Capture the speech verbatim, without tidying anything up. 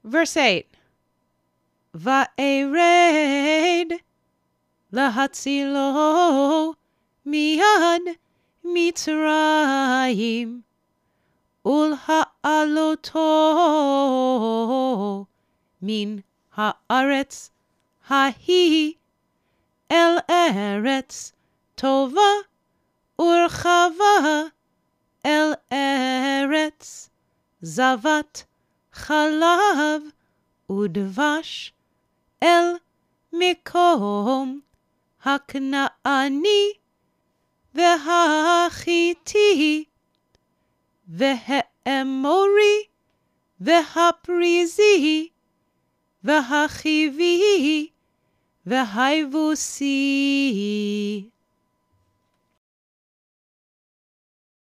Verse eight. Va'ered lahatzilo miyad Mitzrayim ulha'aloto min haaretz hahi el eretz tova urchava el eretz zavat chalav udvash el mikom haknaani v'hachiti v'he'emori v'haprizi v'hachivi v'haivusi.